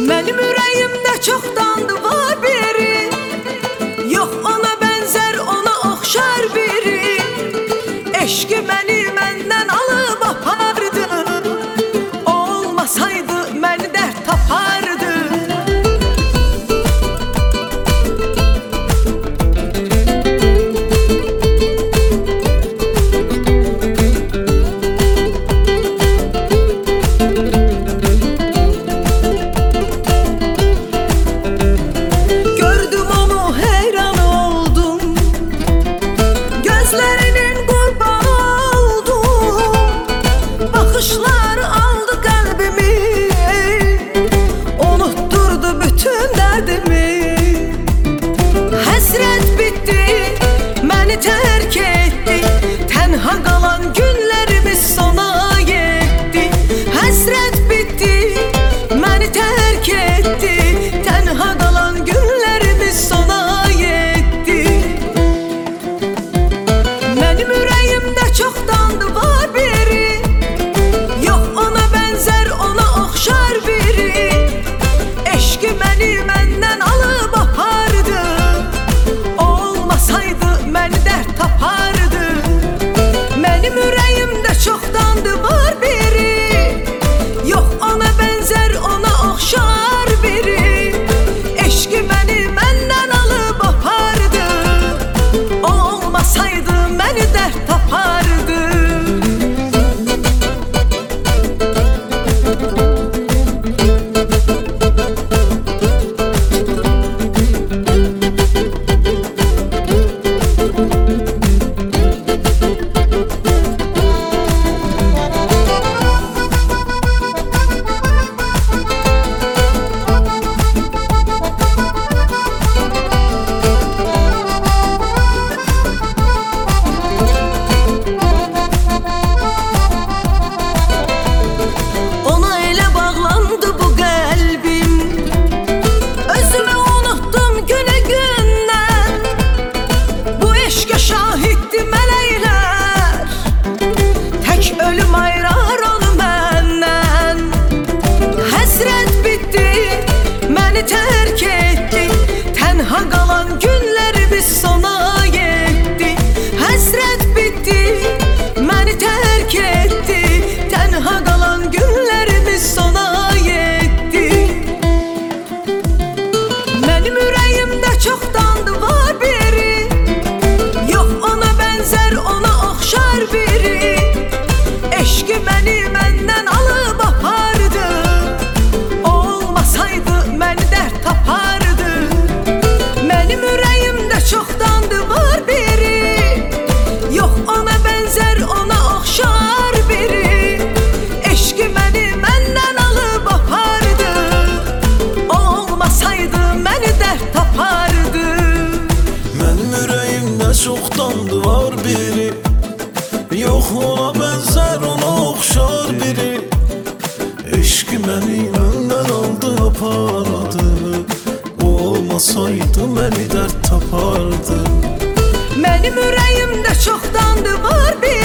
Mənim ürəyimdə çoxdandı var biri, yox ona bənzər, ona oxşar biri. Eşqi məni məndən alıb apardı, olmasaydı məni dərd tapardı. Bakışlar aldı kalbimi, unutturdu bütün derdimi. Həsrət bitti, məni tərk etdi, tənha qalan günlərimiz sona yetdi. Həsrət bitti, məni tərk etdi, tənha qalan günlərimiz sona yetdi. Mənim ürəyimdə çoxdandı var biri, eşqi məni məndən alıb apardı, olmasaydı məni dərd tapardı. Mənim ürəyimdə çoxdandı var biri, yox ona bənzər, ona oxşar biri. Eşqi məni məndən alıb apardı, olmasaydı məni dərd tapardı. Ölüm ayırar onu məndən. Həsrət bitdi, məni tərk etdi, tənha qalan günlərimiz sona yetdi. Həsrət bitdi, məni tərk etdi, tənha qalan günlərimiz sona yetdi. Mənim ürəyimdə çoxdandı var biri, yox ona bənzər, ona oxşar biri. Eşqi məni məndən alıb apardı, olmasaydı məni dərd tapardı. Mənim ürəyimdə çoxdandı var biri, yox ona bənzər, ona oxşar biri. Eşqi məni məndən alıb apardı, olmasaydı məni dərd tapardı. Mənim ürəyimdə çoxdandı var biri, yox ona bənzər, ona oxşar biri. Eşqi məni məndən aldı apardı, olmasaydı məni dərd tapardı. Mənim ürəyimdə çoxdandı var biri,